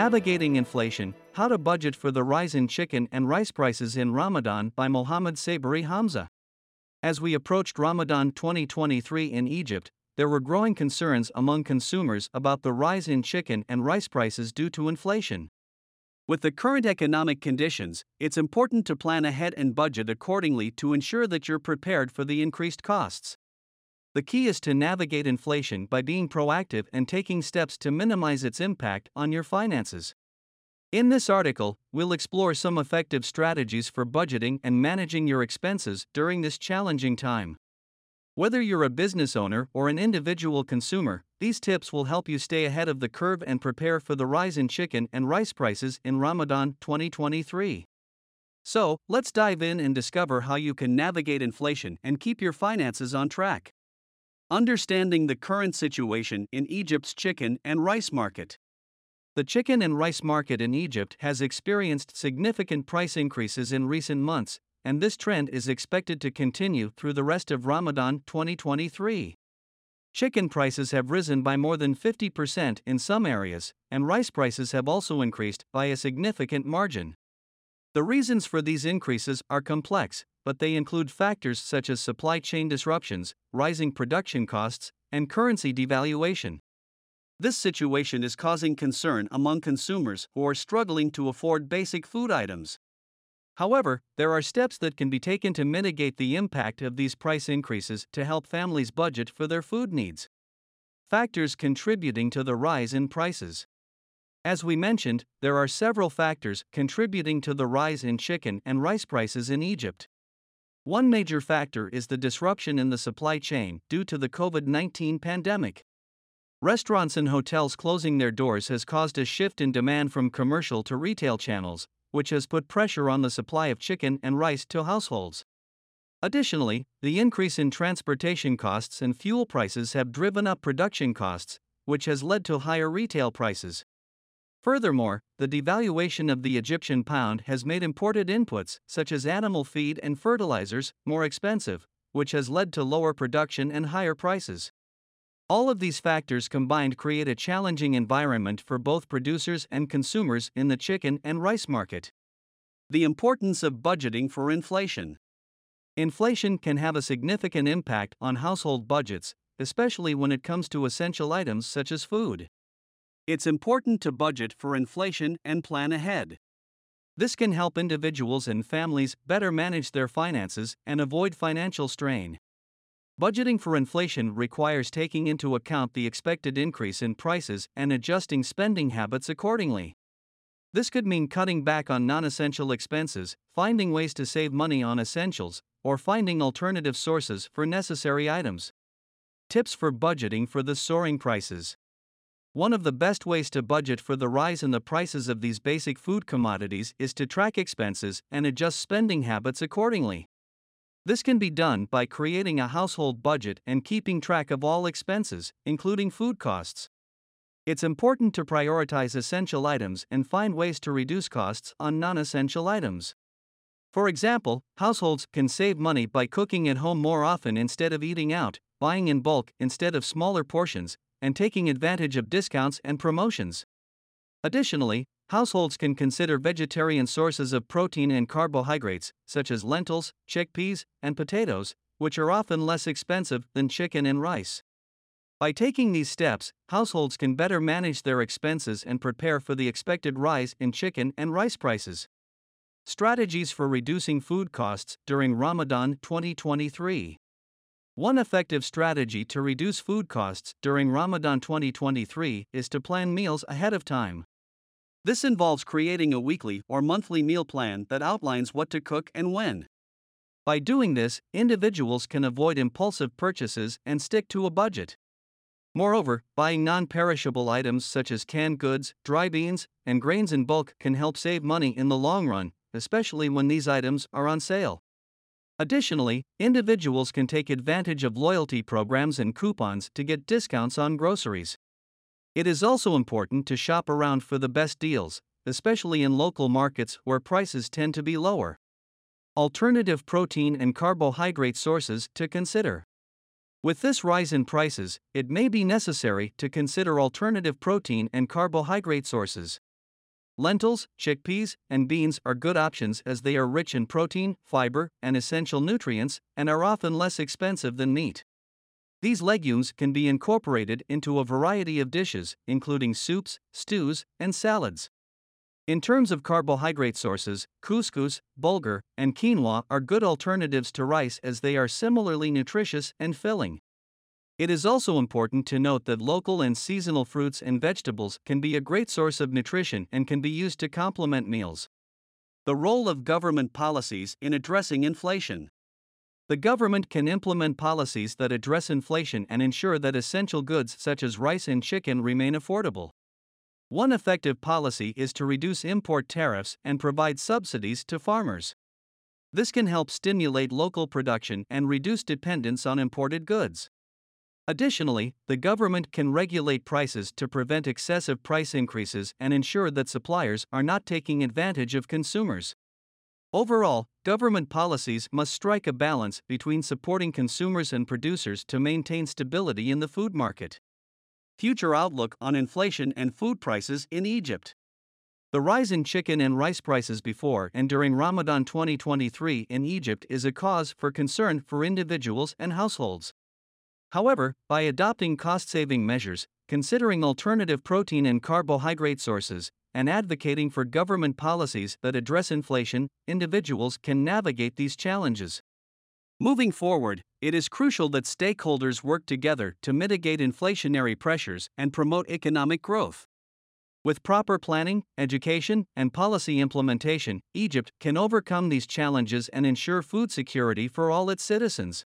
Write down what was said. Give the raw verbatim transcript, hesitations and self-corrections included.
Navigating Inflation: How to Budget for the Rise in Chicken and Rice Prices in Ramadan by Mohammed Sabri Hamza. As we approached Ramadan twenty twenty-three in Egypt, there were growing concerns among consumers about the rise in chicken and rice prices due to inflation. With the current economic conditions, it's important to plan ahead and budget accordingly to ensure that you're prepared for the increased costs. The key is to navigate inflation by being proactive and taking steps to minimize its impact on your finances. In this article, we'll explore some effective strategies for budgeting and managing your expenses during this challenging time. Whether you're a business owner or an individual consumer, these tips will help you stay ahead of the curve and prepare for the rise in chicken and rice prices in Ramadan twenty twenty-three. So, let's dive in and discover how you can navigate inflation and keep your finances on track. Understanding the current situation in Egypt's chicken and rice market. The chicken and rice market in Egypt has experienced significant price increases in recent months, and this trend is expected to continue through the rest of Ramadan twenty twenty-three. Chicken prices have risen by more than fifty percent in some areas, and rice prices have also increased by a significant margin. The reasons for these increases are complex, but they include factors such as supply chain disruptions, rising production costs, and currency devaluation. This situation is causing concern among consumers who are struggling to afford basic food items. However, there are steps that can be taken to mitigate the impact of these price increases to help families budget for their food needs. Factors contributing to the rise in prices. As we mentioned, there are several factors contributing to the rise in chicken and rice prices in Egypt. One major factor is the disruption in the supply chain due to the COVID nineteen pandemic. Restaurants and hotels closing their doors has caused a shift in demand from commercial to retail channels, which has put pressure on the supply of chicken and rice to households. Additionally, the increase in transportation costs and fuel prices have driven up production costs, which has led to higher retail prices. Furthermore, the devaluation of the Egyptian pound has made imported inputs, such as animal feed and fertilizers, more expensive, which has led to lower production and higher prices. All of these factors combined create a challenging environment for both producers and consumers in the chicken and rice market. The importance of budgeting for inflation. Inflation can have a significant impact on household budgets, especially when it comes to essential items such as food. It's important to budget for inflation and plan ahead. This can help individuals and families better manage their finances and avoid financial strain. Budgeting for inflation requires taking into account the expected increase in prices and adjusting spending habits accordingly. This could mean cutting back on non-essential expenses, finding ways to save money on essentials, or finding alternative sources for necessary items. Tips for budgeting for the soaring prices. One of the best ways to budget for the rise in the prices of these basic food commodities is to track expenses and adjust spending habits accordingly. This can be done by creating a household budget and keeping track of all expenses, including food costs. It's important to prioritize essential items and find ways to reduce costs on non-essential items. For example, households can save money by cooking at home more often instead of eating out, buying in bulk instead of smaller portions, and taking advantage of discounts and promotions. Additionally, households can consider vegetarian sources of protein and carbohydrates, such as lentils, chickpeas, and potatoes, which are often less expensive than chicken and rice. By taking these steps, households can better manage their expenses and prepare for the expected rise in chicken and rice prices. Strategies for reducing food costs during Ramadan twenty twenty-three. One effective strategy to reduce food costs during Ramadan twenty twenty-three is to plan meals ahead of time. This involves creating a weekly or monthly meal plan that outlines what to cook and when. By doing this, individuals can avoid impulsive purchases and stick to a budget. Moreover, buying non-perishable items such as canned goods, dry beans, and grains in bulk can help save money in the long run, especially when these items are on sale. Additionally, individuals can take advantage of loyalty programs and coupons to get discounts on groceries. It is also important to shop around for the best deals, especially in local markets where prices tend to be lower. Alternative protein and carbohydrate sources to consider. With this rise in prices, it may be necessary to consider alternative protein and carbohydrate sources. Lentils, chickpeas, and beans are good options as they are rich in protein, fiber, and essential nutrients, and are often less expensive than meat. These legumes can be incorporated into a variety of dishes, including soups, stews, and salads. In terms of carbohydrate sources, couscous, bulgur, and quinoa are good alternatives to rice as they are similarly nutritious and filling. It is also important to note that local and seasonal fruits and vegetables can be a great source of nutrition and can be used to complement meals. The role of government policies in addressing inflation. The government can implement policies that address inflation and ensure that essential goods such as rice and chicken remain affordable. One effective policy is to reduce import tariffs and provide subsidies to farmers. This can help stimulate local production and reduce dependence on imported goods. Additionally, the government can regulate prices to prevent excessive price increases and ensure that suppliers are not taking advantage of consumers. Overall, government policies must strike a balance between supporting consumers and producers to maintain stability in the food market. Future outlook on inflation and food prices in Egypt. The rise in chicken and rice prices before and during Ramadan twenty twenty-three in Egypt is a cause for concern for individuals and households. However, by adopting cost-saving measures, considering alternative protein and carbohydrate sources, and advocating for government policies that address inflation, individuals can navigate these challenges. Moving forward, it is crucial that stakeholders work together to mitigate inflationary pressures and promote economic growth. With proper planning, education, and policy implementation, Egypt can overcome these challenges and ensure food security for all its citizens.